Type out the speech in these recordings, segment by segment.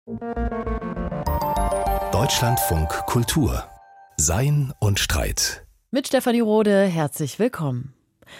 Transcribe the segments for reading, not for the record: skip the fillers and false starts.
Deutschlandfunk Kultur. Sein und Streit. Mit Stefanie Rode, herzlich willkommen.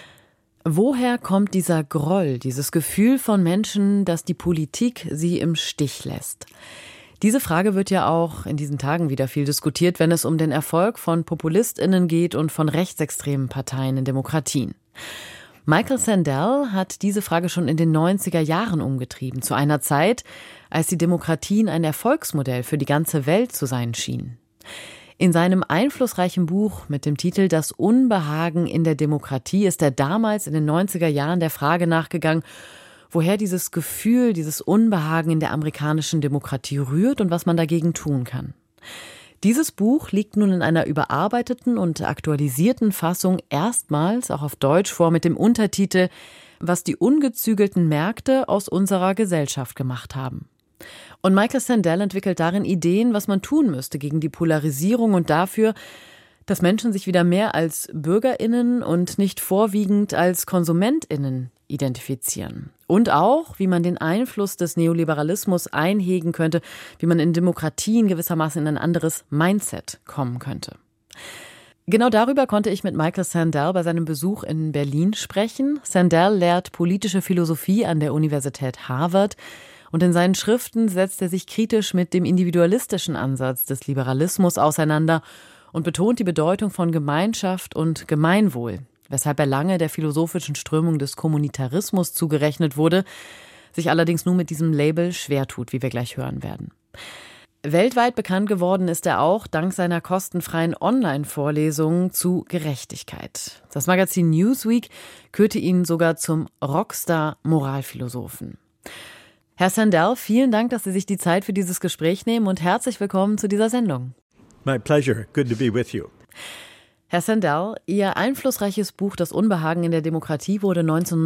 Woher kommt dieser Groll, dieses Gefühl von Menschen, dass die Politik sie im Stich lässt? Diese Frage wird ja auch in diesen Tagen wieder viel diskutiert, wenn es um den Erfolg von PopulistInnen geht und von rechtsextremen Parteien in Demokratien. Michael Sandel hat diese Frage schon in den 90er Jahren umgetrieben, zu einer Zeit, als die Demokratien ein Erfolgsmodell für die ganze Welt zu sein schienen. In seinem einflussreichen Buch mit dem Titel »Das Unbehagen in der Demokratie« ist er damals in den 90er Jahren der Frage nachgegangen, woher dieses Gefühl, dieses Unbehagen in der amerikanischen Demokratie rührt und was man dagegen tun kann. Dieses Buch liegt nun in einer überarbeiteten und aktualisierten Fassung erstmals auch auf Deutsch vor mit dem Untertitel »Was die ungezügelten Märkte aus unserer Gesellschaft gemacht haben«. Und Michael Sandel entwickelt darin Ideen, was man tun müsste gegen die Polarisierung und dafür, dass Menschen sich wieder mehr als BürgerInnen und nicht vorwiegend als KonsumentInnen identifizieren. Und auch, wie man den Einfluss des Neoliberalismus einhegen könnte, wie man in Demokratien gewissermaßen in ein anderes Mindset kommen könnte. Genau darüber konnte ich mit Michael Sandel bei seinem Besuch in Berlin sprechen. Sandel lehrt politische Philosophie an der Universität Harvard. Und in seinen Schriften setzt er sich kritisch mit dem individualistischen Ansatz des Liberalismus auseinander und betont die Bedeutung von Gemeinschaft und Gemeinwohl, weshalb er lange der philosophischen Strömung des Kommunitarismus zugerechnet wurde, sich allerdings nun mit diesem Label schwer tut, wie wir gleich hören werden. Weltweit bekannt geworden ist er auch dank seiner kostenfreien Online-Vorlesungen zu Gerechtigkeit. Das Magazin Newsweek kürte ihn sogar zum Rockstar-Moralphilosophen. Herr Sandel, vielen Dank, dass Sie sich die Zeit für dieses Gespräch nehmen und herzlich willkommen zu dieser Sendung. My pleasure. Good to be with you. Herr Sandel, Ihr einflussreiches Buch »Das Unbehagen in der Demokratie« wurde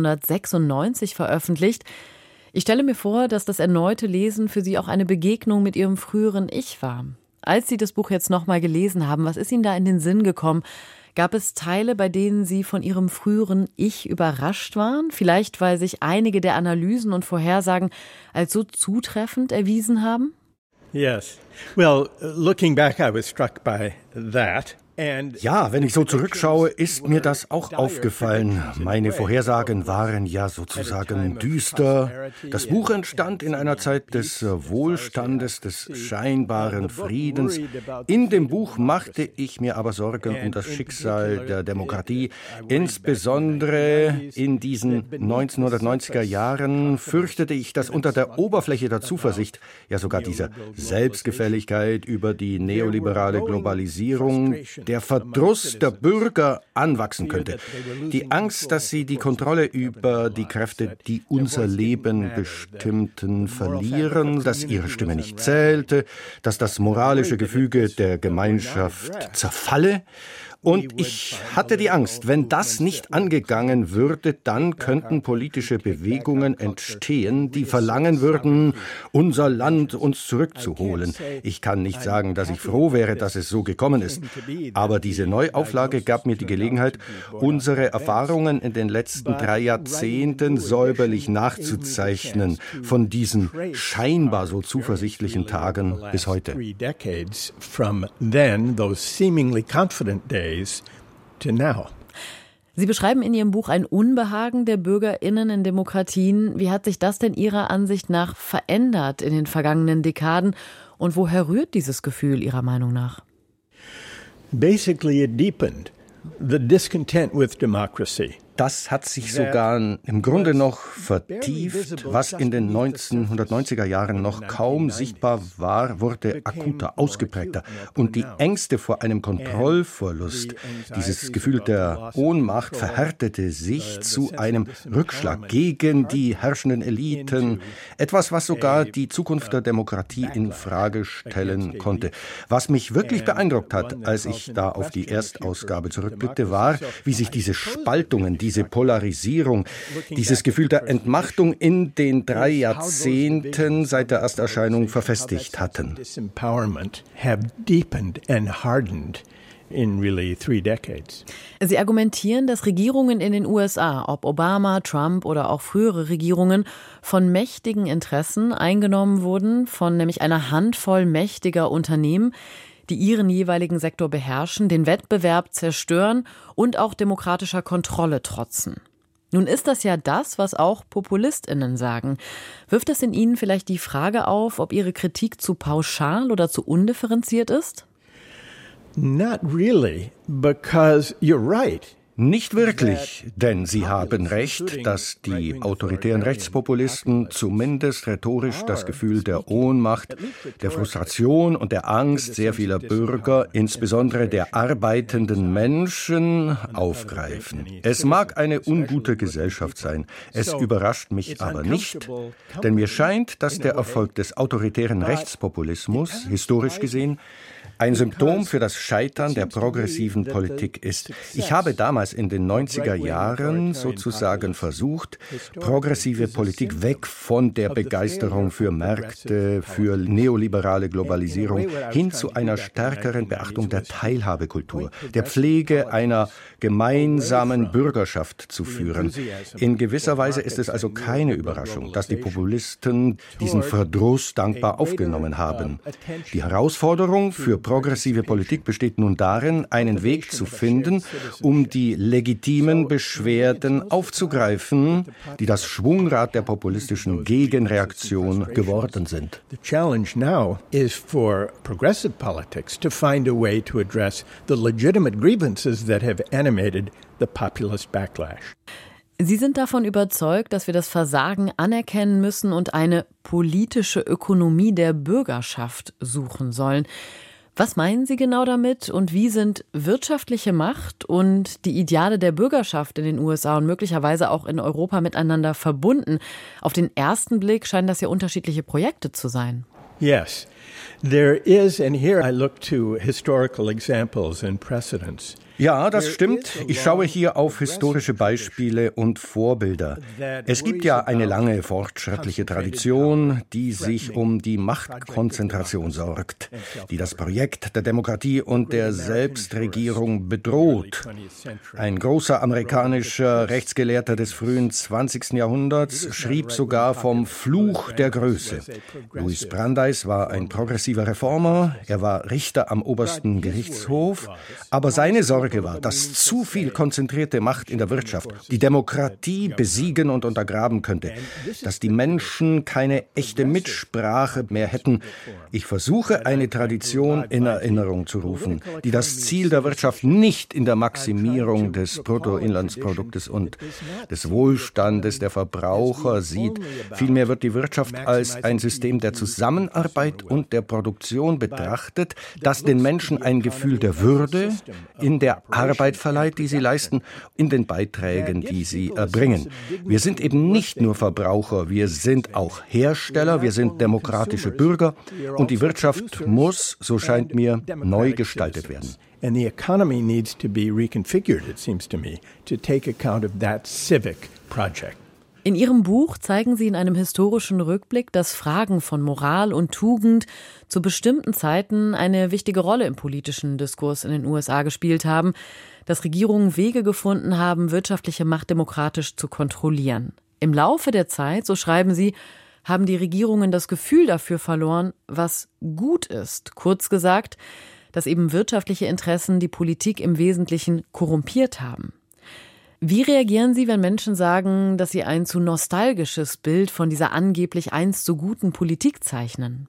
1996 veröffentlicht. Ich stelle mir vor, dass das erneute Lesen für Sie auch eine Begegnung mit Ihrem früheren Ich war. Als Sie das Buch jetzt nochmal gelesen haben, was ist Ihnen da in den Sinn gekommen? Gab es Teile, bei denen Sie von Ihrem früheren Ich überrascht waren? Vielleicht, weil sich einige der Analysen und Vorhersagen als so zutreffend erwiesen haben? Yes. Well, looking back, I was struck by that. Ja, wenn ich so zurückschaue, ist mir das auch aufgefallen. Meine Vorhersagen waren ja sozusagen düster. Das Buch entstand in einer Zeit des Wohlstandes, des scheinbaren Friedens. In dem Buch machte ich mir aber Sorgen um das Schicksal der Demokratie. Insbesondere in diesen 1990er Jahren fürchtete ich, dass unter der Oberfläche der Zuversicht, ja sogar dieser Selbstgefälligkeit über die neoliberale Globalisierung, der Verdruss der Bürger anwachsen könnte. Die Angst, dass sie die Kontrolle über die Kräfte, die unser Leben bestimmten, verlieren, dass ihre Stimme nicht zählte, dass das moralische Gefüge der Gemeinschaft zerfalle. Und ich hatte die Angst, wenn das nicht angegangen würde, dann könnten politische Bewegungen entstehen, die verlangen würden, unser Land uns zurückzuholen. Ich kann nicht sagen, dass ich froh wäre, dass es so gekommen ist. Aber diese Neuauflage gab mir die Gelegenheit, unsere Erfahrungen in den letzten 3 Jahrzehnten säuberlich nachzuzeichnen, von diesen scheinbar so zuversichtlichen Tagen bis heute. Sie beschreiben in Ihrem Buch ein Unbehagen der BürgerInnen in Demokratien. Wie hat sich das denn Ihrer Ansicht nach verändert in den vergangenen Dekaden? Und woher rührt dieses Gefühl Ihrer Meinung nach? Basically, it deepened the discontent with democracy. Das hat sich sogar im Grunde noch vertieft. Was in den 1990er Jahren noch kaum sichtbar war, wurde akuter, ausgeprägter. Und die Ängste vor einem Kontrollverlust, dieses Gefühl der Ohnmacht verhärtete sich zu einem Rückschlag gegen die herrschenden Eliten. Etwas, was sogar die Zukunft der Demokratie in Frage stellen konnte. Was mich wirklich beeindruckt hat, als ich da auf die Erstausgabe zurückblickte, war, wie sich diese Spaltungen, diese Polarisierung, dieses Gefühl der Entmachtung in den 3 Jahrzehnten seit der Ersterscheinung verfestigt hatten. in really 3 decades. Sie argumentieren, dass Regierungen in den USA, ob Obama, Trump oder auch frühere Regierungen, von mächtigen Interessen eingenommen wurden, von nämlich einer Handvoll mächtiger Unternehmen, die ihren jeweiligen Sektor beherrschen, den Wettbewerb zerstören und auch demokratischer Kontrolle trotzen. Nun ist das ja das, was auch PopulistInnen sagen. Wirft das in Ihnen vielleicht die Frage auf, ob Ihre Kritik zu pauschal oder zu undifferenziert ist? Not really, because you're right. Nicht wirklich, denn Sie haben recht, dass die autoritären Rechtspopulisten zumindest rhetorisch das Gefühl der Ohnmacht, der Frustration und der Angst sehr vieler Bürger, insbesondere der arbeitenden Menschen, aufgreifen. Es mag eine ungute Gesellschaft sein, es überrascht mich aber nicht, denn mir scheint, dass der Erfolg des autoritären Rechtspopulismus, historisch gesehen, ein Symptom für das Scheitern der progressiven Politik ist. Ich habe damals in den 90er Jahren sozusagen versucht, progressive Politik weg von der Begeisterung für Märkte, für neoliberale Globalisierung hin zu einer stärkeren Beachtung der Teilhabekultur, der Pflege einer gemeinsamen Bürgerschaft zu führen. In gewisser Weise ist es also keine Überraschung, dass die Populisten diesen Verdruss dankbar aufgenommen haben. Die Herausforderung für progressive Politik besteht nun darin, einen Weg zu finden, um die legitimen Beschwerden aufzugreifen, die das Schwungrad der populistischen Gegenreaktion geworden sind. The challenge now is for progressive politics to find a way to address the legitimate grievances that have animated the populist backlash. Sie sind davon überzeugt, dass wir das Versagen anerkennen müssen und eine politische Ökonomie der Bürgerschaft suchen sollen. Was meinen Sie genau damit und wie sind wirtschaftliche Macht und die Ideale der Bürgerschaft in den USA und möglicherweise auch in Europa miteinander verbunden? Auf den ersten Blick scheinen das ja unterschiedliche Projekte zu sein. Yes, there is, and here I look to historical examples and precedents. Ja, das stimmt. Ich schaue hier auf historische Beispiele und Vorbilder. Es gibt ja eine lange fortschrittliche Tradition, die sich um die Machtkonzentration sorgt, die das Projekt der Demokratie und der Selbstregierung bedroht. Ein großer amerikanischer Rechtsgelehrter des frühen 20. Jahrhunderts schrieb sogar vom Fluch der Größe. Louis Brandeis war ein progressiver Reformer, er war Richter am obersten Gerichtshof, aber seine Sorge war, dass zu viel konzentrierte Macht in der Wirtschaft die Demokratie besiegen und untergraben könnte, dass die Menschen keine echte Mitsprache mehr hätten. Ich versuche, eine Tradition in Erinnerung zu rufen, die das Ziel der Wirtschaft nicht in der Maximierung des Bruttoinlandsproduktes und des Wohlstandes der Verbraucher sieht. Vielmehr wird die Wirtschaft als ein System der Zusammenarbeit und der Produktion betrachtet, das den Menschen ein Gefühl der Würde in der Arbeit verleiht, die sie leisten, in den Beiträgen, die sie erbringen. Wir sind eben nicht nur Verbraucher, wir sind auch Hersteller, wir sind demokratische Bürger und die Wirtschaft muss, so scheint mir, neu gestaltet werden. And the economy needs to be reconfigured, it seems to me, to take account of that civic project. In Ihrem Buch zeigen Sie in einem historischen Rückblick, dass Fragen von Moral und Tugend zu bestimmten Zeiten eine wichtige Rolle im politischen Diskurs in den USA gespielt haben, dass Regierungen Wege gefunden haben, wirtschaftliche Macht demokratisch zu kontrollieren. Im Laufe der Zeit, so schreiben Sie, haben die Regierungen das Gefühl dafür verloren, was gut ist. Kurz gesagt, dass eben wirtschaftliche Interessen die Politik im Wesentlichen korrumpiert haben. Wie reagieren Sie, wenn Menschen sagen, dass sie ein zu nostalgisches Bild von dieser angeblich einst so guten Politik zeichnen?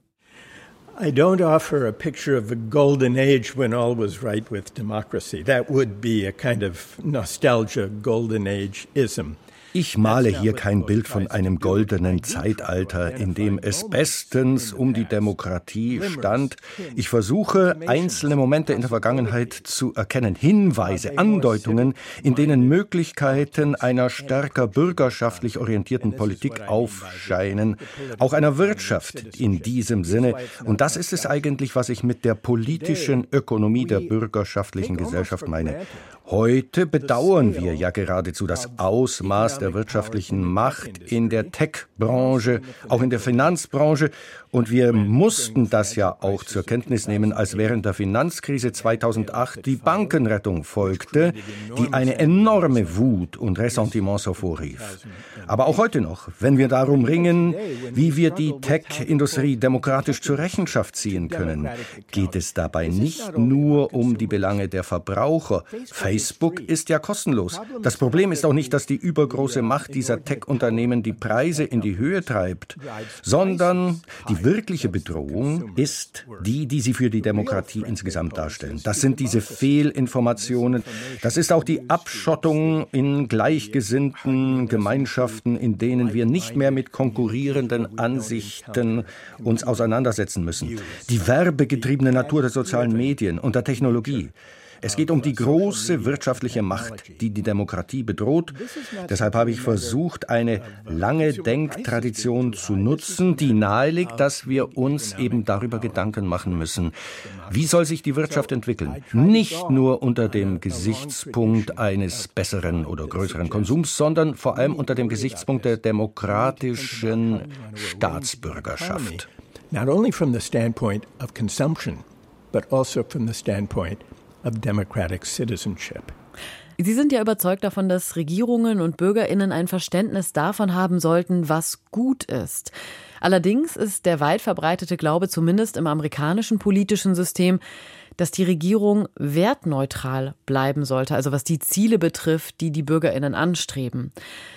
I don't offer a picture of a golden age when all was right with democracy. That would be a kind of nostalgia golden age-ism. Ich male hier kein Bild von einem goldenen Zeitalter, in dem es bestens um die Demokratie stand. Ich versuche, einzelne Momente in der Vergangenheit zu erkennen, Hinweise, Andeutungen, in denen Möglichkeiten einer stärker bürgerschaftlich orientierten Politik aufscheinen, auch einer Wirtschaft in diesem Sinne. Und das ist es eigentlich, was ich mit der politischen Ökonomie der bürgerschaftlichen Gesellschaft meine. Heute bedauern wir ja geradezu das Ausmaß der wirtschaftlichen Macht in der Tech-Branche, auch in der Finanzbranche. Und wir mussten das ja auch zur Kenntnis nehmen, als während der Finanzkrise 2008 die Bankenrettung folgte, die eine enorme Wut und Ressentiments hervorrief. Aber auch heute noch, wenn wir darum ringen, wie wir die Tech-Industrie demokratisch zur Rechenschaft ziehen können, geht es dabei nicht nur um die Belange der Verbraucher. Facebook ist ja kostenlos. Das Problem ist auch nicht, dass die übergroße Macht dieser Tech-Unternehmen die Preise in die Höhe treibt, sondern die wirkliche Bedrohung ist die sie für die Demokratie insgesamt darstellen. Das sind diese Fehlinformationen, das ist auch die Abschottung in gleichgesinnten Gemeinschaften, in denen wir nicht mehr mit konkurrierenden Ansichten uns auseinandersetzen müssen. Die werbegetriebene Natur der sozialen Medien und der Technologie. Es geht um die große wirtschaftliche Macht, die die Demokratie bedroht. Deshalb habe ich versucht, eine lange Denktradition zu nutzen, die nahelegt, dass wir uns eben darüber Gedanken machen müssen. Wie soll sich die Wirtschaft entwickeln? Nicht nur unter dem Gesichtspunkt eines besseren oder größeren Konsums, sondern vor allem unter dem Gesichtspunkt der demokratischen Staatsbürgerschaft. Not only from the standpoint of consumption, but also from the standpoint of democratic citizenship. Sie sind ja überzeugt davon, dass Regierungen und BürgerInnen ein Verständnis davon haben sollten, was gut ist. Allerdings ist der weit verbreitete Glaube, zumindest im amerikanischen politischen System, dass die Regierung wertneutral bleiben sollte, also was die Ziele betrifft, die die BürgerInnen anstreben.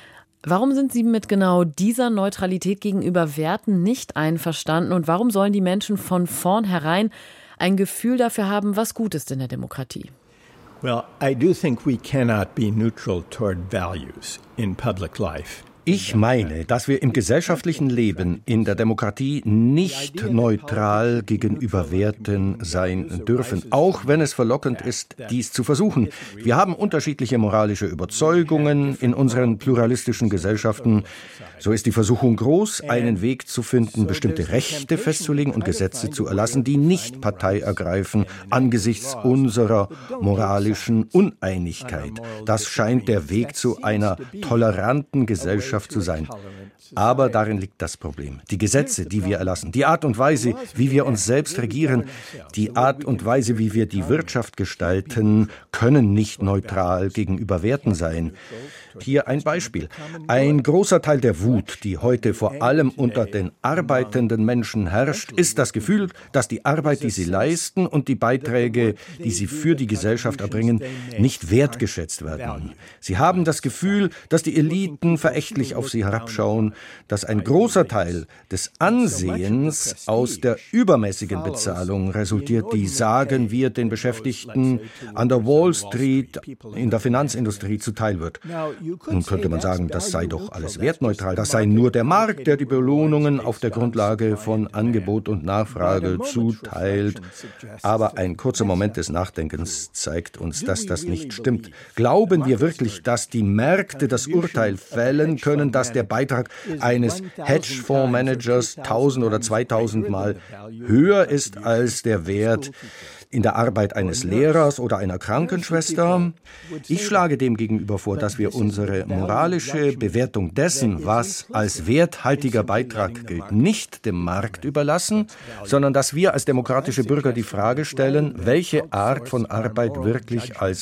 Warum sind Sie mit genau dieser Neutralität gegenüber Werten nicht einverstanden und warum sollen die Menschen von vornherein ein Gefühl dafür haben, was gut ist in der Demokratie? Well, I do think we cannot be neutral toward values in public life. Ich meine, dass wir im gesellschaftlichen Leben in der Demokratie nicht neutral gegenüber Werten sein dürfen, auch wenn es verlockend ist, dies zu versuchen. Wir haben unterschiedliche moralische Überzeugungen in unseren pluralistischen Gesellschaften. So ist die Versuchung groß, einen Weg zu finden, bestimmte Rechte festzulegen und Gesetze zu erlassen, die nicht Partei ergreifen angesichts unserer moralischen Uneinigkeit. Das scheint der Weg zu einer toleranten Gesellschaft zu sein. Aber darin liegt das Problem. Die Gesetze, die wir erlassen, die Art und Weise, wie wir uns selbst regieren, die Art und Weise, wie wir die Wirtschaft gestalten, können nicht neutral gegenüber Werten sein. Hier ein Beispiel. Ein großer Teil der Wut, die heute vor allem unter den arbeitenden Menschen herrscht, ist das Gefühl, dass die Arbeit, die sie leisten und die Beiträge, die sie für die Gesellschaft erbringen, nicht wertgeschätzt werden. Sie haben das Gefühl, dass die Eliten verächtlich auf sie herabschauen, dass ein großer Teil des Ansehens aus der übermäßigen Bezahlung resultiert, die, sagen wir, den Beschäftigten an der Wall Street, in der Finanzindustrie zuteil wird. Nun könnte man sagen, das sei doch alles wertneutral, das sei nur der Markt, der die Belohnungen auf der Grundlage von Angebot und Nachfrage zuteilt. Aber ein kurzer Moment des Nachdenkens zeigt uns, dass das nicht stimmt. Glauben wir wirklich, dass die Märkte das Urteil fällen können, dass der Beitrag eines Hedgefondsmanagers 1000 oder 2000 Mal höher ist als der Wert in der Arbeit eines Lehrers oder einer Krankenschwester? Ich schlage dem gegenüber vor, dass wir unsere moralische Bewertung dessen, was als werthaltiger Beitrag gilt, nicht dem Markt überlassen, sondern dass wir als demokratische Bürger die Frage stellen, welche Art von Arbeit wirklich als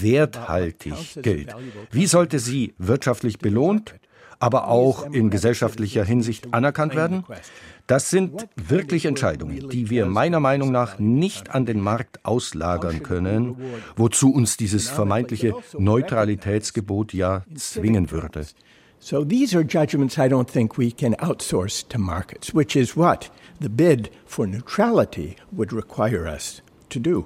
werthaltig gilt. Wie sollte sie wirtschaftlich belohnt, aber auch in gesellschaftlicher Hinsicht anerkannt werden? Das sind wirklich Entscheidungen, die wir meiner Meinung nach nicht an den Markt auslagern können, wozu uns dieses vermeintliche Neutralitätsgebot ja zwingen würde. So these are judgments I don't think we can outsource to markets, which is what the bid for neutrality would require us to do.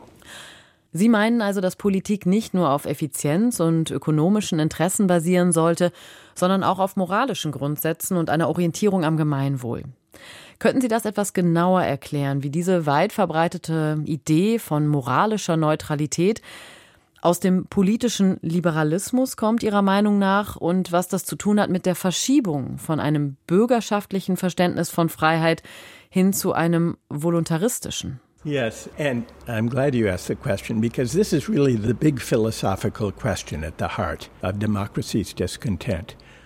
Sie meinen also, dass Politik nicht nur auf Effizienz und ökonomischen Interessen basieren sollte, sondern auch auf moralischen Grundsätzen und einer Orientierung am Gemeinwohl. Könnten Sie das etwas genauer erklären, wie diese weit verbreitete Idee von moralischer Neutralität aus dem politischen Liberalismus kommt, Ihrer Meinung nach, und was das zu tun hat mit der Verschiebung von einem bürgerschaftlichen Verständnis von Freiheit hin zu einem voluntaristischen? Yes, and I'm glad you asked the question because this is really the big philosophical question at the heart of democracy's discontent.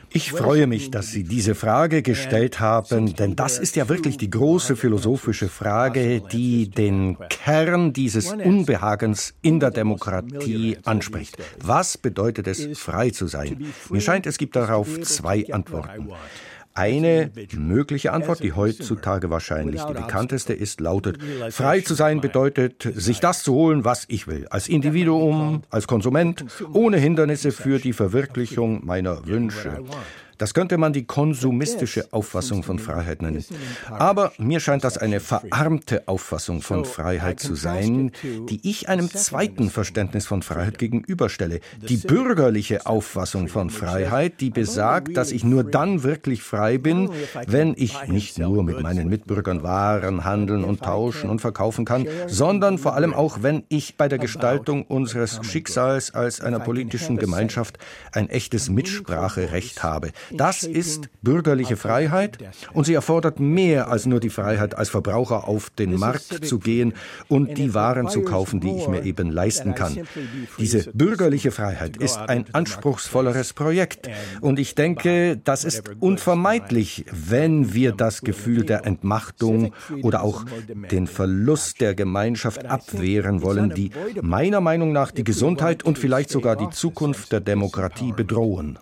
Ich freue mich, dass Sie diese Frage gestellt haben, denn das ist ja wirklich die große philosophische Frage, die den Kern dieses Unbehagens in der Demokratie anspricht. Was bedeutet es, frei zu sein? Mir scheint, es gibt darauf zwei Antworten. Eine mögliche Antwort, die heutzutage wahrscheinlich die bekannteste ist, lautet: Frei zu sein bedeutet, sich das zu holen, was ich will. Als Individuum, als Konsument, ohne Hindernisse für die Verwirklichung meiner Wünsche. Das könnte man die konsumistische Auffassung von Freiheit nennen. Aber mir scheint das eine verarmte Auffassung von Freiheit zu sein, die ich einem zweiten Verständnis von Freiheit gegenüberstelle. Die bürgerliche Auffassung von Freiheit, die besagt, dass ich nur dann wirklich frei bin, wenn ich nicht nur mit meinen Mitbürgern Waren handeln und tauschen und verkaufen kann, sondern vor allem auch, wenn ich bei der Gestaltung unseres Schicksals als einer politischen Gemeinschaft ein echtes Mitspracherecht habe. Das ist bürgerliche Freiheit und sie erfordert mehr als nur die Freiheit, als Verbraucher auf den Markt zu gehen und die Waren zu kaufen, die ich mir eben leisten kann. Diese bürgerliche Freiheit ist ein anspruchsvolleres Projekt und ich denke, das ist unvermeidlich, wenn wir das Gefühl der Entmachtung oder auch den Verlust der Gemeinschaft abwehren wollen, die meiner Meinung nach die Gesundheit und vielleicht sogar die Zukunft der Demokratie bedrohen.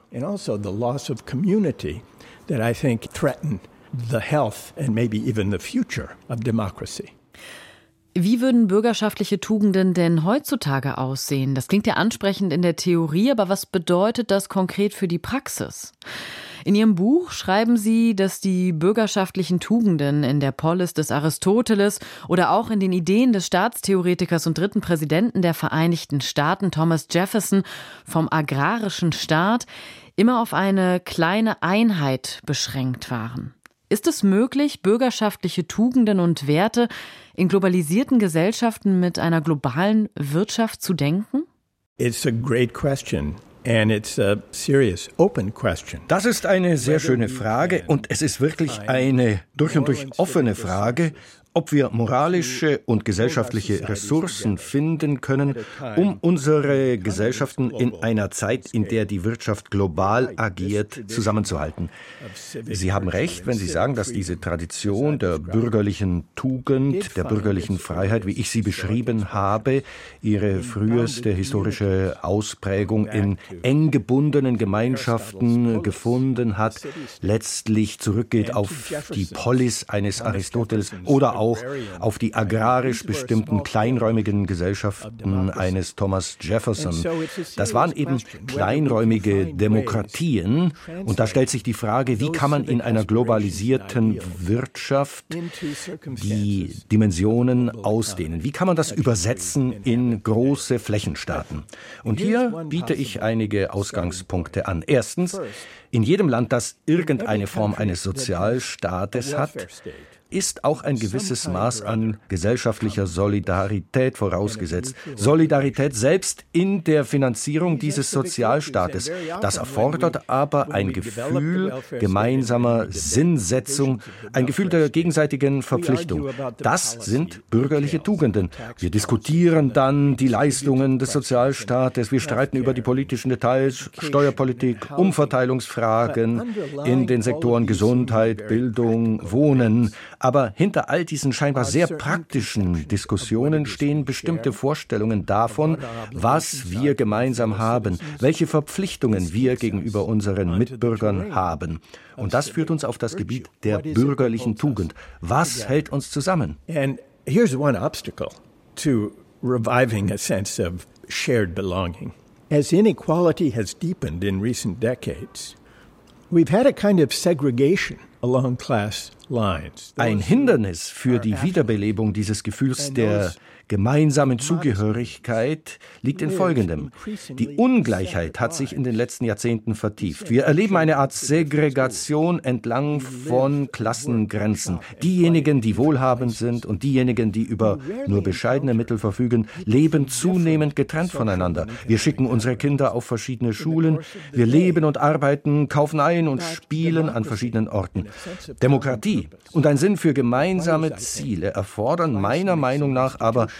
Community that I think threaten the health and maybe even the future of democracy. Wie würden bürgerschaftliche Tugenden denn heutzutage aussehen? Das klingt ja ansprechend in der Theorie, aber was bedeutet das konkret für die Praxis? In Ihrem Buch schreiben Sie, dass die bürgerschaftlichen Tugenden in der Polis des Aristoteles oder auch in den Ideen des Staatstheoretikers und dritten Präsidenten der Vereinigten Staaten Thomas Jefferson vom agrarischen Staat immer auf eine kleine Einheit beschränkt waren. Ist es möglich, bürgerschaftliche Tugenden und Werte in globalisierten Gesellschaften mit einer globalen Wirtschaft zu denken? It's a great question. And it's a serious, open question. Das ist eine sehr schöne Frage und es ist wirklich eine durch und durch offene Frage, ob wir moralische und gesellschaftliche Ressourcen finden können, um unsere Gesellschaften in einer Zeit, in der die Wirtschaft global agiert, zusammenzuhalten. Sie haben recht, wenn Sie sagen, dass diese Tradition der bürgerlichen Tugend, der bürgerlichen Freiheit, wie ich sie beschrieben habe, ihre früheste historische Ausprägung in eng gebundenen Gemeinschaften gefunden hat, letztlich zurückgeht auf die Polis eines Aristoteles oder auch auf die agrarisch bestimmten kleinräumigen Gesellschaften eines Thomas Jefferson. Das waren eben kleinräumige Demokratien. Und da stellt sich die Frage, wie kann man in einer globalisierten Wirtschaft die Dimensionen ausdehnen? Wie kann man das übersetzen in große Flächenstaaten? Und hier biete ich einige Ausgangspunkte an. Erstens, in jedem Land, das irgendeine Form eines Sozialstaates hat, ist auch ein gewisses Maß an gesellschaftlicher Solidarität vorausgesetzt. Solidarität selbst in der Finanzierung dieses Sozialstaates. Das erfordert aber ein Gefühl gemeinsamer Sinnsetzung, ein Gefühl der gegenseitigen Verpflichtung. Das sind bürgerliche Tugenden. Wir diskutieren dann die Leistungen des Sozialstaates, wir streiten über die politischen Details, Steuerpolitik, Umverteilungsfragen in den Sektoren Gesundheit, Bildung, Wohnen. Aber hinter all diesen scheinbar sehr praktischen Diskussionen stehen bestimmte Vorstellungen davon, was wir gemeinsam haben, welche Verpflichtungen wir gegenüber unseren Mitbürgern haben. Und das führt uns auf das Gebiet der bürgerlichen Tugend. Was hält uns zusammen? And here's one obstacle to reviving a sense of shared belonging. As inequality has deepened in recent decades, we've had a kind of segregation along class lines. Ein Hindernis für die Wiederbelebung dieses Gefühls der gemeinsamen Zugehörigkeit liegt in Folgendem. Die Ungleichheit hat sich in den letzten Jahrzehnten vertieft. Wir erleben eine Art Segregation entlang von Klassengrenzen. Diejenigen, die wohlhabend sind und diejenigen, die über nur bescheidene Mittel verfügen, leben zunehmend getrennt voneinander. Wir schicken unsere Kinder auf verschiedene Schulen. Wir leben und arbeiten, kaufen ein und spielen an verschiedenen Orten. Demokratie und ein Sinn für gemeinsame Ziele erfordern meiner Meinung nach aber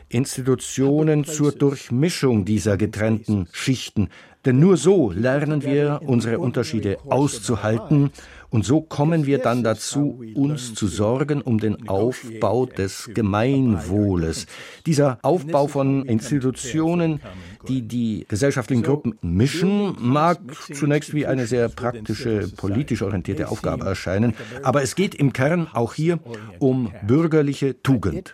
Institutionen zur Durchmischung dieser getrennten Schichten. Denn nur so lernen wir, unsere Unterschiede auszuhalten. Und so kommen wir dann dazu, uns zu sorgen um den Aufbau des Gemeinwohles. Dieser Aufbau von Institutionen, die die gesellschaftlichen Gruppen mischen, mag zunächst wie eine sehr praktische, politisch orientierte Aufgabe erscheinen. Aber es geht im Kern auch hier um bürgerliche Tugend.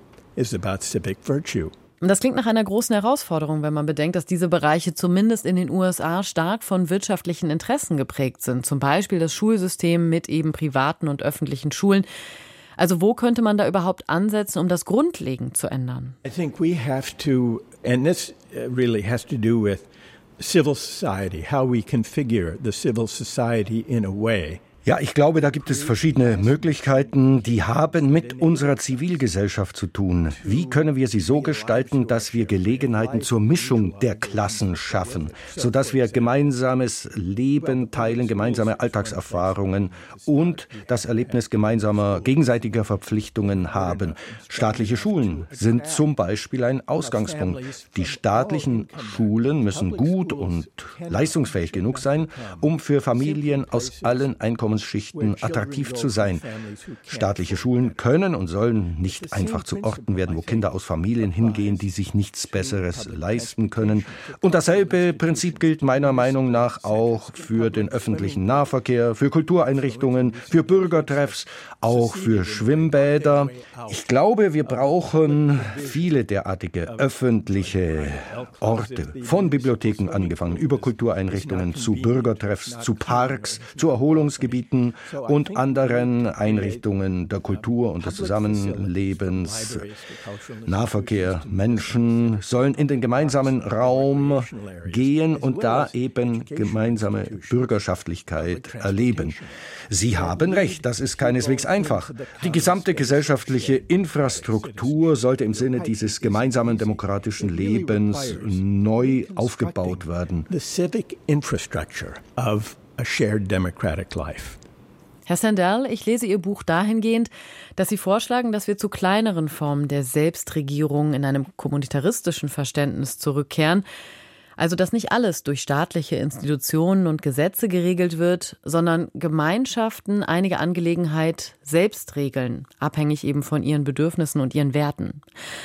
Das klingt nach einer großen Herausforderung, wenn man bedenkt, dass diese Bereiche zumindest in den USA stark von wirtschaftlichen Interessen geprägt sind. Zum Beispiel das Schulsystem mit eben privaten und öffentlichen Schulen. Also wo könnte man da überhaupt ansetzen, um das grundlegend zu ändern? I think we have to, and this really has to do with civil society, how we configure the civil society in a way. Ja, ich glaube, da gibt es verschiedene Möglichkeiten, die haben mit unserer Zivilgesellschaft zu tun. Wie können wir sie so gestalten, dass wir Gelegenheiten zur Mischung der Klassen schaffen, sodass wir gemeinsames Leben teilen, gemeinsame Alltagserfahrungen und das Erlebnis gemeinsamer gegenseitiger Verpflichtungen haben. Staatliche Schulen sind zum Beispiel ein Ausgangspunkt. Die staatlichen Schulen müssen gut und leistungsfähig genug sein, um für Familien aus allen Einkommensschichten attraktiv zu sein. Staatliche Schulen können und sollen nicht einfach zu Orten werden, wo Kinder aus Familien hingehen, die sich nichts Besseres leisten können. Und dasselbe Prinzip gilt meiner Meinung nach auch für den öffentlichen Nahverkehr, für Kultureinrichtungen, für Bürgertreffs, auch für Schwimmbäder. Ich glaube, wir brauchen viele derartige öffentliche Orte, von Bibliotheken angefangen, über Kultureinrichtungen zu Bürgertreffs, zu Parks, zu Erholungsgebieten und anderen Einrichtungen der Kultur und des Zusammenlebens. Nahverkehr, Menschen sollen in den gemeinsamen Raum gehen und da eben gemeinsame Bürgerschaftlichkeit erleben. Sie haben recht, das ist keineswegs einfach. Die gesamte gesellschaftliche Infrastruktur sollte im Sinne dieses gemeinsamen demokratischen Lebens neu aufgebaut werden. The civic infrastructure of a shared democratic life. Herr Sandel, ich lese Ihr Buch dahingehend, dass Sie vorschlagen, dass wir zu kleineren Formen der Selbstregierung in einem kommunitaristischen Verständnis zurückkehren. Also, dass nicht alles durch staatliche Institutionen und Gesetze geregelt wird, sondern Gemeinschaften einige Angelegenheit selbst regeln, abhängig eben von ihren Bedürfnissen und ihren Werten.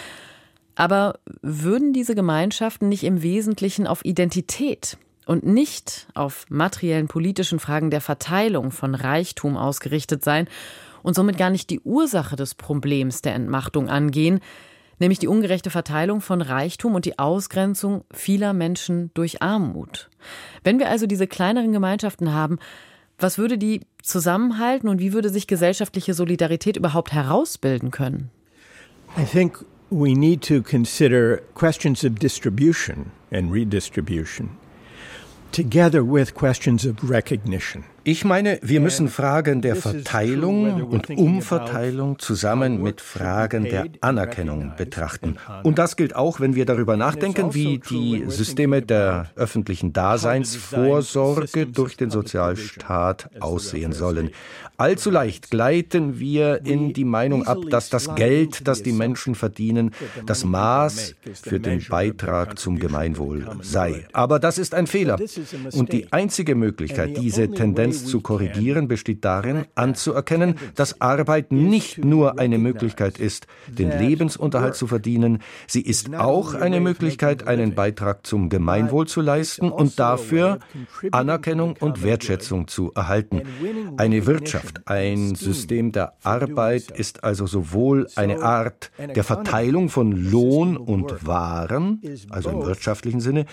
Aber würden diese Gemeinschaften nicht im Wesentlichen auf Identität und nicht auf materiellen politischen Fragen der Verteilung von Reichtum ausgerichtet sein und somit gar nicht die Ursache des Problems der Entmachtung angehen, nämlich die ungerechte Verteilung von Reichtum und die Ausgrenzung vieler Menschen durch Armut? Wenn wir also diese kleineren Gemeinschaften haben, was würde die zusammenhalten und wie würde sich gesellschaftliche Solidarität überhaupt herausbilden können? I think we need to consider questions of distribution and redistribution together with questions of recognition. Ich meine, wir müssen Fragen der Verteilung und Umverteilung zusammen mit Fragen der Anerkennung betrachten. Und das gilt auch, wenn wir darüber nachdenken, wie die Systeme der öffentlichen Daseinsvorsorge durch den Sozialstaat aussehen sollen. Allzu leicht gleiten wir in die Meinung ab, dass das Geld, das die Menschen verdienen, das Maß für den Beitrag zum Gemeinwohl sei. Aber das ist ein Fehler. Und die einzige Möglichkeit, diese Tendenz zu korrigieren, besteht darin, anzuerkennen, dass Arbeit nicht nur eine Möglichkeit ist, den Lebensunterhalt zu verdienen, sie ist auch eine Möglichkeit, einen Beitrag zum Gemeinwohl zu leisten und dafür Anerkennung und Wertschätzung zu erhalten. Eine Wirtschaft, ein System der Arbeit ist also sowohl eine Art der Verteilung von Lohn und Waren, also im wirtschaftlichen Sinne,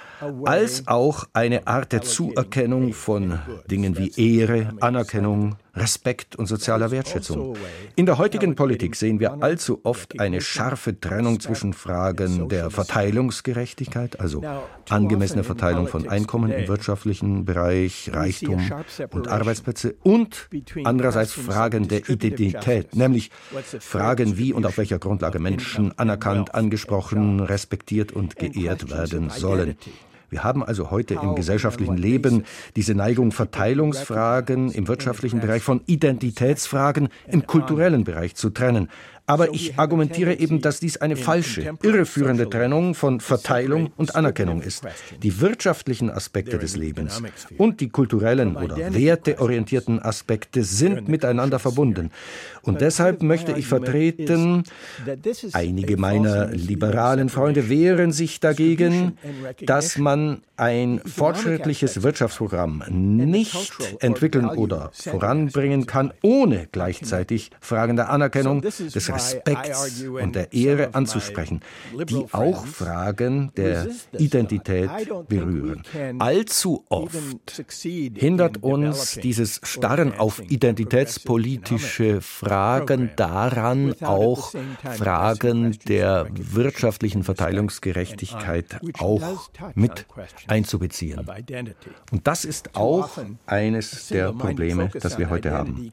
als auch eine Art der Zuerkennung von Dingen wie Ehre, Anerkennung, Respekt und sozialer Wertschätzung. In der heutigen Politik sehen wir allzu oft eine scharfe Trennung zwischen Fragen der Verteilungsgerechtigkeit, also angemessene Verteilung von Einkommen im wirtschaftlichen Bereich, Reichtum und Arbeitsplätze, und andererseits Fragen der Identität, nämlich Fragen, wie und auf welcher Grundlage Menschen anerkannt, angesprochen, respektiert und geehrt werden sollen. Wir haben also heute im gesellschaftlichen Leben diese Neigung, Verteilungsfragen im wirtschaftlichen Bereich von Identitätsfragen im kulturellen Bereich zu trennen. Aber ich argumentiere eben, dass dies eine falsche, irreführende Trennung von Verteilung und Anerkennung ist. Die wirtschaftlichen Aspekte des Lebens und die kulturellen oder werteorientierten Aspekte sind miteinander verbunden. Und deshalb möchte ich vertreten, einige meiner liberalen Freunde wehren sich dagegen, dass man ein fortschrittliches Wirtschaftsprogramm nicht entwickeln oder voranbringen kann, ohne gleichzeitig Fragen der Anerkennung, des Respekts und der Ehre anzusprechen, die auch Fragen der Identität berühren. Allzu oft hindert uns dieses Starren auf identitätspolitische Fragen daran, auch Fragen der wirtschaftlichen Verteilungsgerechtigkeit auch mit einzubeziehen. Und das ist auch eines der Probleme, das wir heute haben.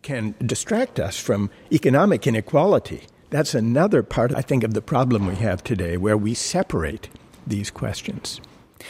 That's another part, I think, of the problem we have today, where we separate these questions.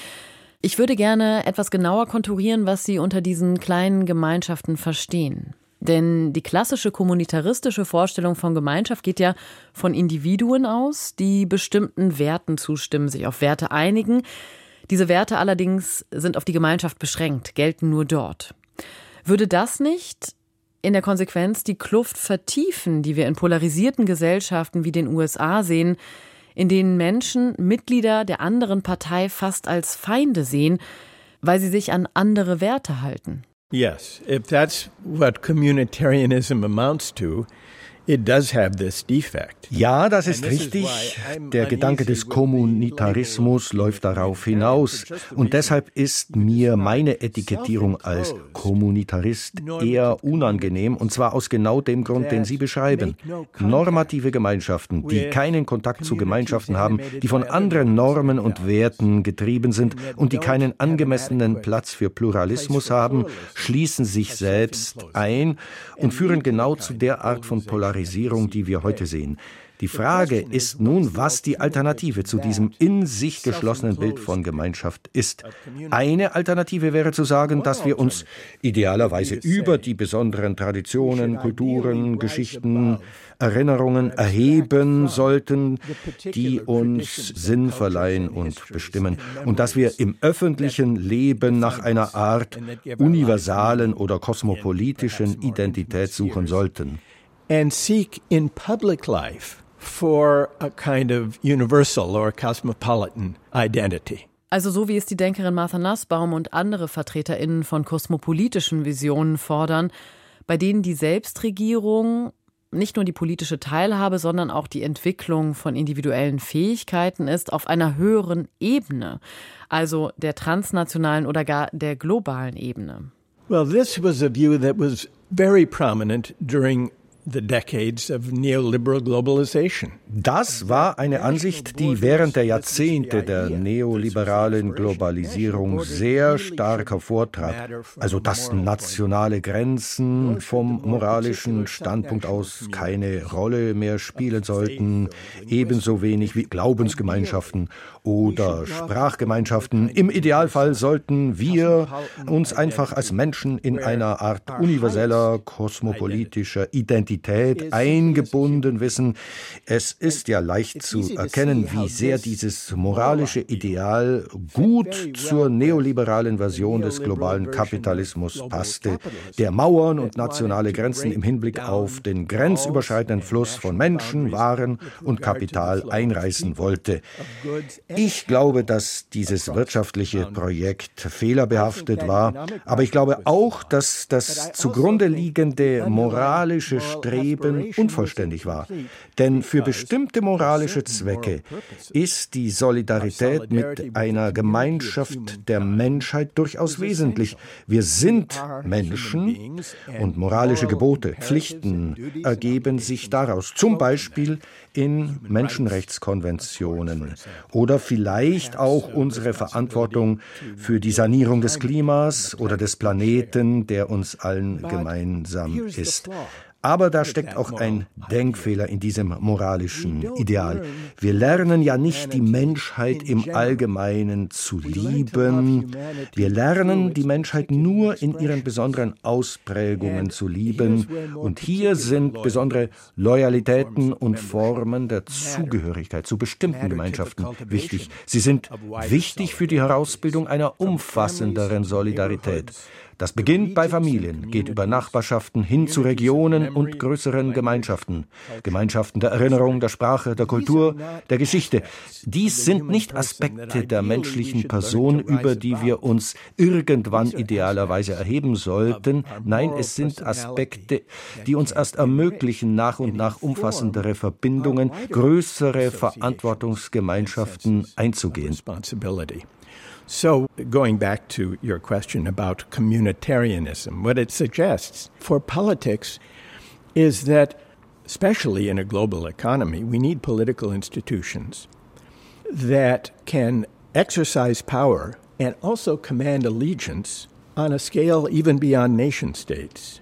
Ich würde gerne etwas genauer konturieren, was Sie unter diesen kleinen Gemeinschaften verstehen. Denn die klassische kommunitaristische Vorstellung von Gemeinschaft geht ja von Individuen aus, die bestimmten Werten zustimmen, sich auf Werte einigen. Diese Werte allerdings sind auf die Gemeinschaft beschränkt, gelten nur dort. Würde das nicht in der Konsequenz die Kluft vertiefen, die wir in polarisierten Gesellschaften wie den USA sehen, in denen Menschen Mitglieder der anderen Partei fast als Feinde sehen, weil sie sich an andere Werte halten? Yes, if that's what communitarianism amounts to, it does have this defect. Ja, das ist richtig. Der Gedanke des Kommunitarismus läuft darauf hinaus. Und deshalb ist mir meine Etikettierung als Kommunitarist eher unangenehm, und zwar aus genau dem Grund, den Sie beschreiben. Normative Gemeinschaften, die keinen Kontakt zu Gemeinschaften haben, die von anderen Normen und Werten getrieben sind und die keinen angemessenen Platz für Pluralismus haben, schließen sich selbst ein und führen genau zu der Art von Polarisierung, die wir heute sehen. Die Frage ist nun, was die Alternative zu diesem in sich geschlossenen Bild von Gemeinschaft ist. Eine Alternative wäre zu sagen, dass wir uns idealerweise über die besonderen Traditionen, Kulturen, Geschichten, Erinnerungen erheben sollten, die uns Sinn verleihen und bestimmen. Und dass wir im öffentlichen Leben nach einer Art universalen oder kosmopolitischen Identität suchen sollten. And seek in public life for a kind of universal or cosmopolitan identity. Also so wie es die Denkerin Martha Nussbaum und andere VertreterInnen von kosmopolitischen Visionen fordern, bei denen die Selbstregierung nicht nur die politische Teilhabe, sondern auch die Entwicklung von individuellen Fähigkeiten ist auf einer höheren Ebene, also der transnationalen oder gar der globalen Ebene. Well, this was a view that was very prominent during the decades of neoliberal globalization. Das war eine Ansicht, die während der Jahrzehnte der neoliberalen Globalisierung sehr stark hervortrat. Also dass nationale Grenzen vom moralischen Standpunkt aus keine Rolle mehr spielen sollten, ebenso wenig wie Glaubensgemeinschaften oder Sprachgemeinschaften. Im Idealfall sollten wir uns einfach als Menschen in einer Art universeller, kosmopolitischer Identität eingebunden wissen. Es ist ja leicht zu erkennen, wie sehr dieses moralische Ideal gut zur neoliberalen Version des globalen Kapitalismus passte, der Mauern und nationale Grenzen im Hinblick auf den grenzüberschreitenden Fluss von Menschen, Waren und Kapital einreißen wollte. Ich glaube, dass dieses wirtschaftliche Projekt fehlerbehaftet war, aber ich glaube auch, dass das zugrunde liegende moralische Streben unvollständig war. Denn für bestimmte moralische Zwecke ist die Solidarität mit einer Gemeinschaft der Menschheit durchaus wesentlich. Wir sind Menschen und moralische Gebote, Pflichten ergeben sich daraus. Zum Beispiel in Menschenrechtskonventionen oder vielleicht auch unsere Verantwortung für die Sanierung des Klimas oder des Planeten, der uns allen gemeinsam ist. Aber da steckt auch ein Denkfehler in diesem moralischen Ideal. Wir lernen ja nicht, die Menschheit im Allgemeinen zu lieben. Wir lernen, die Menschheit nur in ihren besonderen Ausprägungen zu lieben. Und hier sind besondere Loyalitäten und Formen der Zugehörigkeit zu bestimmten Gemeinschaften wichtig. Sie sind wichtig für die Herausbildung einer umfassenderen Solidarität. Das beginnt bei Familien, geht über Nachbarschaften hin zu Regionen und größeren Gemeinschaften. Gemeinschaften der Erinnerung, der Sprache, der Kultur, der Geschichte. Dies sind nicht Aspekte der menschlichen Person, über die wir uns irgendwann idealerweise erheben sollten. Nein, es sind Aspekte, die uns erst ermöglichen, nach und nach umfassendere Verbindungen, größere Verantwortungsgemeinschaften einzugehen. So, going back to your question about communitarianism, what it suggests for politics is that, especially in a global economy, we need political institutions that can exercise power and also command allegiance on a scale even beyond nation states.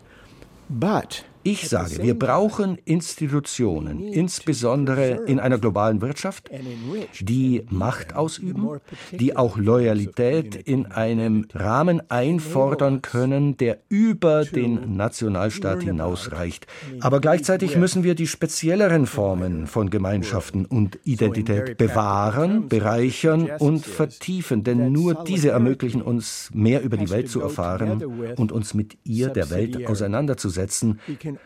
But ich sage, wir brauchen Institutionen, insbesondere in einer globalen Wirtschaft, die Macht ausüben, die auch Loyalität in einem Rahmen einfordern können, der über den Nationalstaat hinausreicht. Aber gleichzeitig müssen wir die spezielleren Formen von Gemeinschaften und Identität bewahren, bereichern und vertiefen, denn nur diese ermöglichen uns, mehr über die Welt zu erfahren und uns mit ihr, der Welt, auseinanderzusetzen.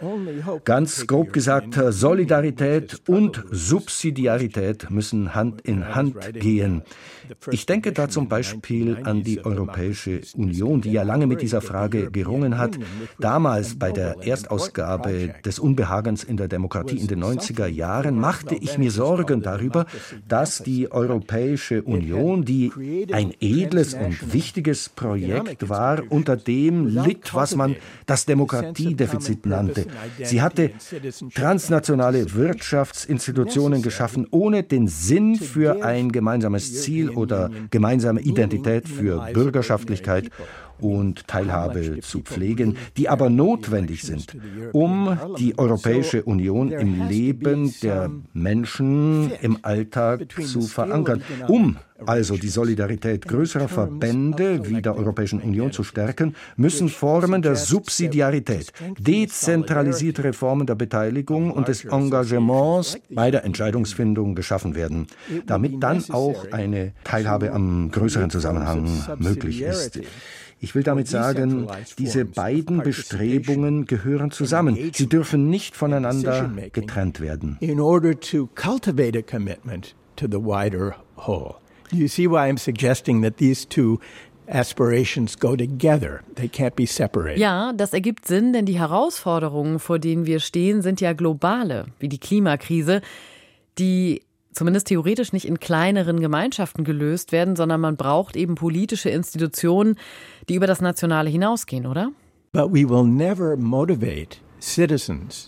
Ganz grob gesagt, Solidarität und Subsidiarität müssen Hand in Hand gehen. Ich denke da zum Beispiel an die Europäische Union, die ja lange mit dieser Frage gerungen hat. Damals bei der Erstausgabe des Unbehagens in der Demokratie in den 90er Jahren machte ich mir Sorgen darüber, dass die Europäische Union, die ein edles und wichtiges Projekt war, unter dem litt, was man das Demokratiedefizit nannte. Sie hatte transnationale Wirtschaftsinstitutionen geschaffen, ohne den Sinn für ein gemeinsames Ziel oder gemeinsame Identität für Bürgerschaftlichkeit und Teilhabe zu pflegen, die aber notwendig sind, um die Europäische Union im Leben der Menschen im Alltag zu verankern, um also die Solidarität größerer Verbände wie der Europäischen Union zu stärken, müssen Formen der Subsidiarität, dezentralisiertere Formen der Beteiligung und des Engagements bei der Entscheidungsfindung geschaffen werden, damit dann auch eine Teilhabe am größeren Zusammenhang möglich ist. Ich will damit sagen, diese beiden Bestrebungen gehören zusammen. Sie dürfen nicht voneinander getrennt werden. In order to cultivate a commitment to the wider whole. You see why I'm suggesting that these two aspirations go together. They can't be separated. Ja, das ergibt Sinn, denn die Herausforderungen, vor denen wir stehen, sind ja globale, wie die Klimakrise, die zumindest theoretisch nicht in kleineren Gemeinschaften gelöst werden, sondern man braucht eben politische Institutionen, die über das Nationale hinausgehen, oder? But we will never motivate citizens.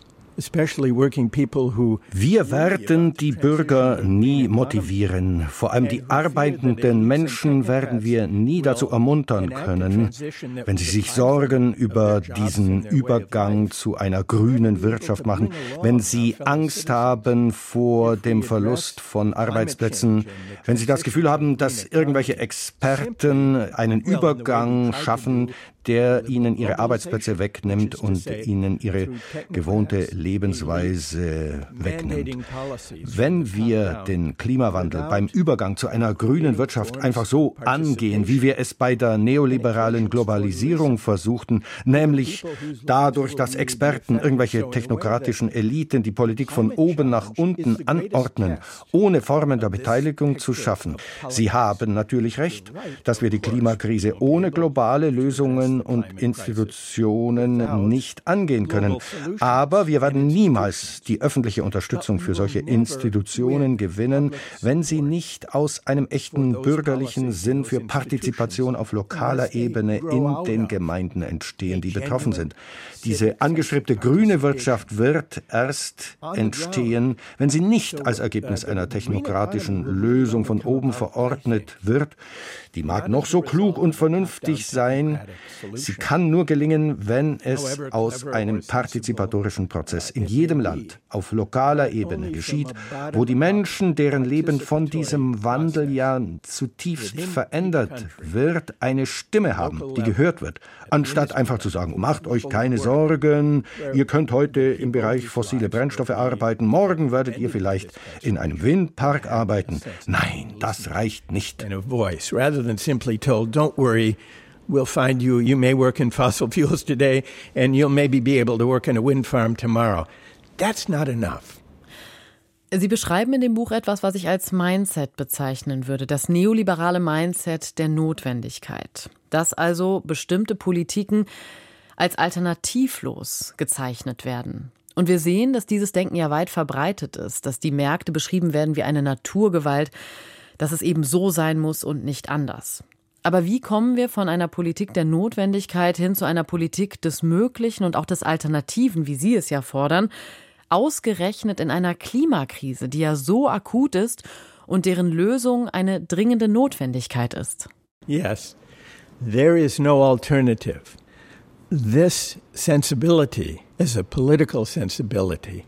Wir werden die Bürger nie motivieren. Vor allem die arbeitenden Menschen werden wir nie dazu ermuntern können, wenn sie sich Sorgen über diesen Übergang zu einer grünen Wirtschaft machen, wenn sie Angst haben vor dem Verlust von Arbeitsplätzen, wenn sie das Gefühl haben, dass irgendwelche Experten einen Übergang schaffen, der ihnen ihre Arbeitsplätze wegnimmt und ihnen ihre gewohnte Lebensweise wegnimmt. Wenn wir den Klimawandel beim Übergang zu einer grünen Wirtschaft einfach so angehen, wie wir es bei der neoliberalen Globalisierung versuchten, nämlich dadurch, dass Experten, irgendwelche technokratischen Eliten die Politik von oben nach unten anordnen, ohne Formen der Beteiligung zu schaffen. Sie haben natürlich recht, dass wir die Klimakrise ohne globale Lösungen und Institutionen nicht angehen können. Aber wir werden niemals die öffentliche Unterstützung für solche Institutionen gewinnen, wenn sie nicht aus einem echten bürgerlichen Sinn für Partizipation auf lokaler Ebene in den Gemeinden entstehen, die betroffen sind. Diese angestrebte grüne Wirtschaft wird erst entstehen, wenn sie nicht als Ergebnis einer technokratischen Lösung von oben verordnet wird. Die mag noch so klug und vernünftig sein. Sie kann nur gelingen, wenn es aus einem partizipatorischen Prozess in jedem Land auf lokaler Ebene geschieht, wo die Menschen, deren Leben von diesem Wandel ja zutiefst verändert wird, eine Stimme haben, die gehört wird, anstatt einfach zu sagen, macht euch keine Sorgen, ihr könnt heute im Bereich fossile Brennstoffe arbeiten, morgen werdet ihr vielleicht in einem Windpark arbeiten. Nein, das reicht nicht. Rather than simply told, don't worry, we'll find you. You may work in fossil fuels today and you'll maybe be able to work in a wind farm tomorrow. That's not enough. Sie beschreiben in dem Buch etwas, was ich als Mindset bezeichnen würde, das neoliberale Mindset der Notwendigkeit. Dass also bestimmte Politiken als alternativlos gezeichnet werden. Und wir sehen, dass dieses Denken ja weit verbreitet ist, dass die Märkte beschrieben werden wie eine Naturgewalt, dass es eben so sein muss und nicht anders. Aber wie kommen wir von einer Politik der Notwendigkeit hin zu einer Politik des Möglichen und auch des Alternativen, wie Sie es ja fordern, ausgerechnet in einer Klimakrise, die ja so akut ist und deren Lösung eine dringende Notwendigkeit ist? Yes, there is no alternative. This sensibility, as a political sensibility,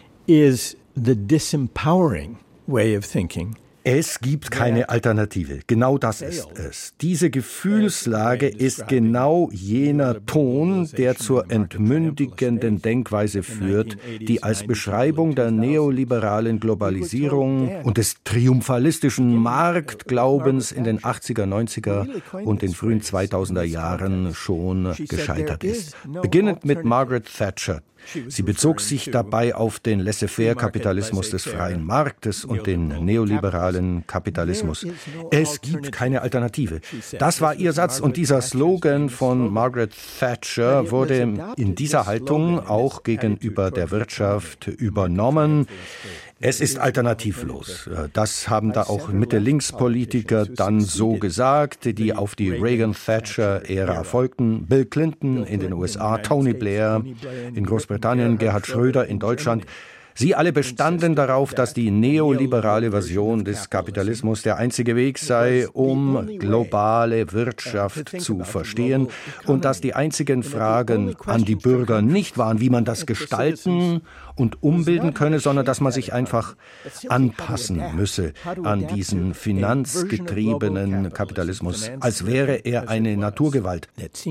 is the disempowering way of thinking. Es gibt keine Alternative. Genau das ist es. Diese Gefühlslage ist genau jener Ton, der zur entmündigenden Denkweise führt, die als Beschreibung der neoliberalen Globalisierung und des triumphalistischen Marktglaubens in den 80er, 90er und den frühen 2000er Jahren schon gescheitert ist. Beginnend mit Margaret Thatcher. Sie bezog sich dabei auf den Laissez-faire-Kapitalismus des freien Marktes und den neoliberalen Kapitalismus. Es gibt keine Alternative. Das war ihr Satz und dieser Slogan von Margaret Thatcher wurde in dieser Haltung auch gegenüber der Wirtschaft übernommen. Es ist alternativlos. Das haben da auch Mitte-Links-Politiker dann so gesagt, die auf die Reagan-Thatcher-Ära folgten. Bill Clinton in den USA, Tony Blair in Großbritannien, Gerhard Schröder in Deutschland. Sie alle bestanden darauf, dass die neoliberale Version des Kapitalismus der einzige Weg sei, um globale Wirtschaft zu verstehen und dass die einzigen Fragen an die Bürger nicht waren, wie man das gestalten und umbilden könne, sondern dass man sich einfach anpassen müsse an diesen finanzgetriebenen Kapitalismus, als wäre er eine Naturgewalt.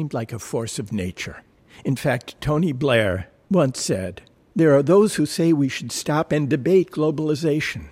In fact, Tony Blair once said, there are those who say we should stop and debate globalization.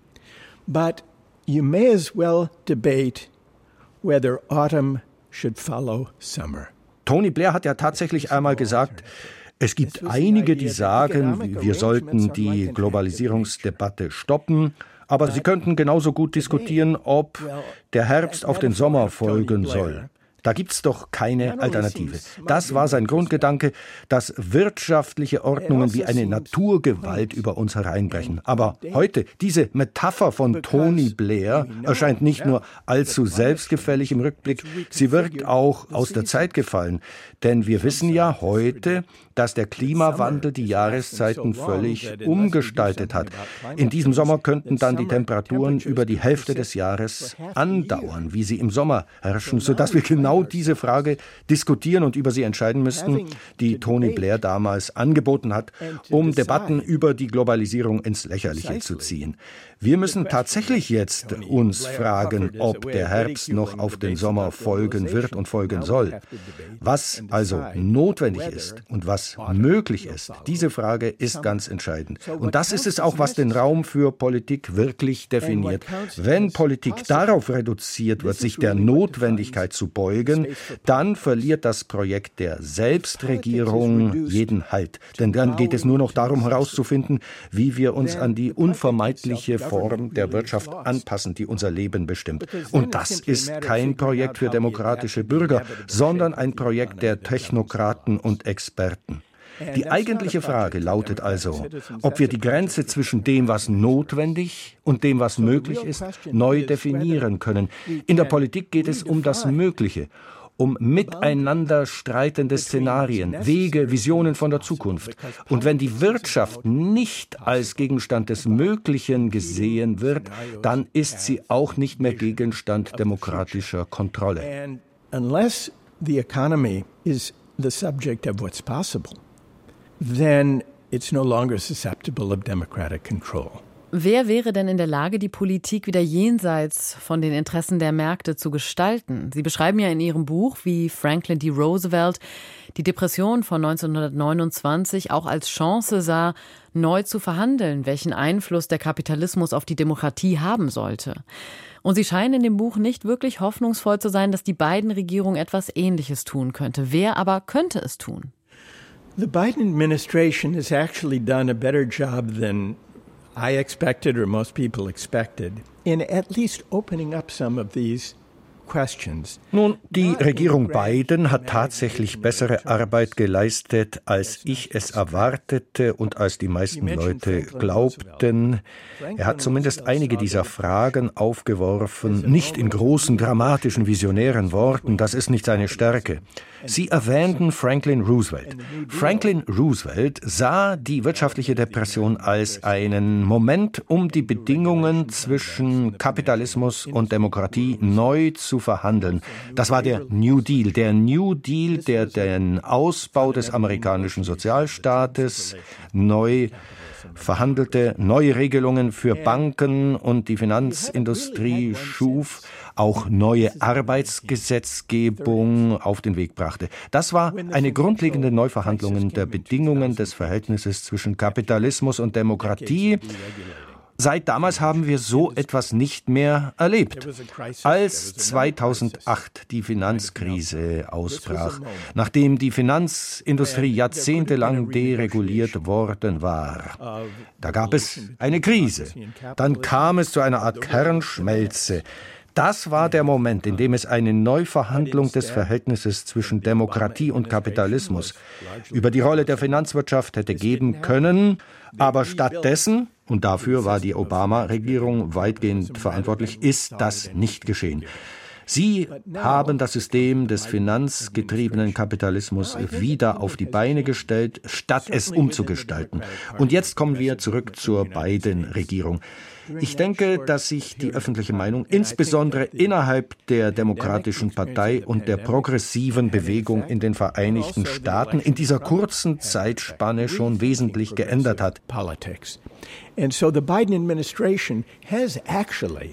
But you may as well debate whether autumn should follow summer. Tony Blair hat ja tatsächlich einmal gesagt, es gibt einige, die sagen, wir sollten die Globalisierungsdebatte stoppen, aber sie könnten genauso gut diskutieren, ob der Herbst auf den Sommer folgen soll. Da gibt's doch keine Alternative. Das war sein Grundgedanke, dass wirtschaftliche Ordnungen wie eine Naturgewalt über uns hereinbrechen. Aber heute, diese Metapher von Tony Blair erscheint nicht nur allzu selbstgefällig im Rückblick, sie wirkt auch aus der Zeit gefallen. Denn wir wissen ja heute, dass der Klimawandel die Jahreszeiten völlig umgestaltet hat. In diesem Sommer könnten dann die Temperaturen über die Hälfte des Jahres andauern, wie sie im Sommer herrschen, sodass wir genau diese Frage diskutieren und über sie entscheiden müssten, die Tony Blair damals angeboten hat, um Debatten über die Globalisierung ins Lächerliche zu ziehen. Wir müssen tatsächlich jetzt uns fragen, ob der Herbst noch auf den Sommer folgen wird und folgen soll. Was also notwendig ist und was möglich ist, diese Frage ist ganz entscheidend. Und das ist es auch, was den Raum für Politik wirklich definiert. Wenn Politik darauf reduziert wird, sich der Notwendigkeit zu beugen, dann verliert das Projekt der Selbstregierung jeden Halt. Denn dann geht es nur noch darum herauszufinden, wie wir uns an die unvermeidliche Form der Wirtschaft anpassen, die unser Leben bestimmt. Und das ist kein Projekt für demokratische Bürger, sondern ein Projekt der Technokraten und Experten. Die eigentliche Frage lautet also, ob wir die Grenze zwischen dem, was notwendig und dem, was möglich ist, neu definieren können. In der Politik geht es um das Mögliche, um miteinander streitende Szenarien, Wege, Visionen von der Zukunft. Und wenn die Wirtschaft nicht als Gegenstand des Möglichen gesehen wird, dann ist sie auch nicht mehr Gegenstand demokratischer Kontrolle. Unless the economy is the subject of what's possible, then it's no longer susceptible of democratic control. Wer wäre denn in der Lage, die Politik wieder jenseits von den Interessen der Märkte zu gestalten? Sie beschreiben ja in Ihrem Buch, wie Franklin D. Roosevelt die Depression von 1929 auch als Chance sah, neu zu verhandeln, welchen Einfluss der Kapitalismus auf die Demokratie haben sollte. Und Sie scheinen in dem Buch nicht wirklich hoffnungsvoll zu sein, dass die Biden-Regierung etwas Ähnliches tun könnte. Wer aber könnte es tun? The Biden administration has actually done a better job than I expected or most people expected in at least opening up some of these questions. Nun, die Regierung Biden hat tatsächlich bessere Arbeit geleistet, als ich es erwartete und als die meisten Leute glaubten. Er hat zumindest einige dieser Fragen aufgeworfen, nicht in großen, dramatischen, visionären Worten. Das ist nicht seine Stärke. Sie erwähnten Franklin Roosevelt. Franklin Roosevelt sah die wirtschaftliche Depression als einen Moment, um die Bedingungen zwischen Kapitalismus und Demokratie neu zu verhandeln. Das war der New Deal. Der New Deal, der den Ausbau des amerikanischen Sozialstaates neu verhandelte, neue Regelungen für Banken und die Finanzindustrie schuf, auch neue Arbeitsgesetzgebung auf den Weg brachte. Das war eine grundlegende Neuverhandlung der Bedingungen des Verhältnisses zwischen Kapitalismus und Demokratie. Seit damals haben wir so etwas nicht mehr erlebt. Als 2008 die Finanzkrise ausbrach, nachdem die Finanzindustrie jahrzehntelang dereguliert worden war, da gab es eine Krise. Dann kam es zu einer Art Kernschmelze. Das war der Moment, in dem es eine Neuverhandlung des Verhältnisses zwischen Demokratie und Kapitalismus über die Rolle der Finanzwirtschaft hätte geben können, aber stattdessen, und dafür war die Obama-Regierung weitgehend verantwortlich, ist das nicht geschehen. Sie haben das System des finanzgetriebenen Kapitalismus wieder auf die Beine gestellt, statt es umzugestalten. Und jetzt kommen wir zurück zur Biden-Regierung. Ich denke, dass sich die öffentliche Meinung insbesondere innerhalb der Demokratischen Partei und der progressiven Bewegung in den Vereinigten Staaten in dieser kurzen Zeitspanne schon wesentlich geändert hat. And so the Biden administration has actually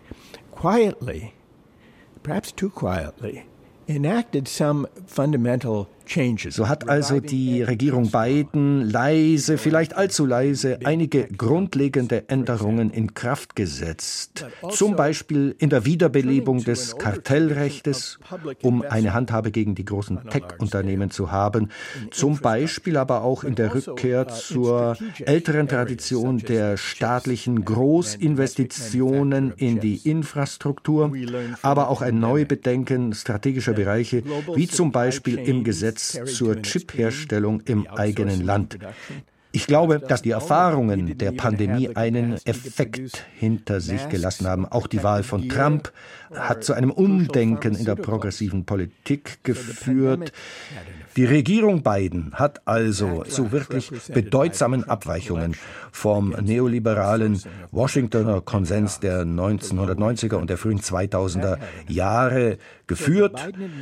quietly, perhaps too quietly, enacted some fundamental changes. So hat also die Regierung Biden leise, vielleicht allzu leise, einige grundlegende Änderungen in Kraft gesetzt. Zum Beispiel in der Wiederbelebung des Kartellrechtes, um eine Handhabe gegen die großen Tech-Unternehmen zu haben. Zum Beispiel aber auch in der Rückkehr zur älteren Tradition der staatlichen Großinvestitionen in die Infrastruktur, aber auch ein Neubedenken strategischer Bereiche, wie zum Beispiel im Gesetz zur Chipherstellung im eigenen Land. Ich glaube, dass die Erfahrungen der Pandemie einen Effekt hinter sich gelassen haben. Auch die Wahl von Trump hat zu einem Umdenken in der progressiven Politik geführt. Die Regierung Biden hat also zu wirklich bedeutsamen Abweichungen vom neoliberalen Washingtoner Konsens der 1990er und der frühen 2000er Jahre geführt.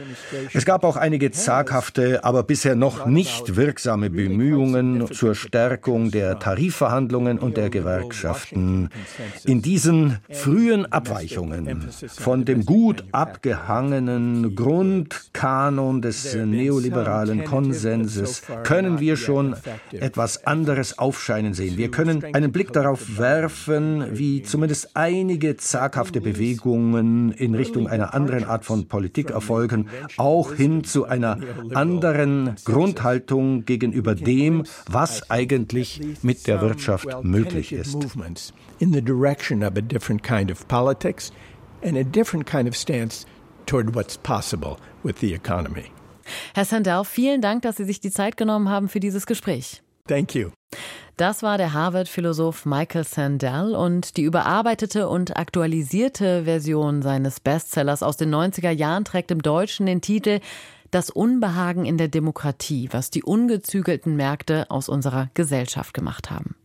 Es gab auch einige zaghafte, aber bisher noch nicht wirksame Bemühungen zur Stärkung der Tarifverhandlungen und der Gewerkschaften. In diesen frühen Abweichungen von dem gut abgehangenen Grundkanon des neoliberalen Konsenses können wir schon etwas anderes aufscheinen sehen. Wir können einen Blick darauf werfen, wie zumindest einige zaghafte Bewegungen in Richtung einer anderen Art von Politik erfolgen, auch hin zu einer anderen Grundhaltung gegenüber dem, was eigentlich mit der Wirtschaft möglich ist. In the direction of a different kind of politics and a different kind of stance toward what's possible with the economy. Herr Sandel, vielen Dank, dass Sie sich die Zeit genommen haben für dieses Gespräch. Thank you. Das war der Harvard-Philosoph Michael Sandel und die überarbeitete und aktualisierte Version seines Bestsellers aus den 90er Jahren trägt im Deutschen den Titel »Das Unbehagen in der Demokratie, was die ungezügelten Märkte aus unserer Gesellschaft gemacht haben«.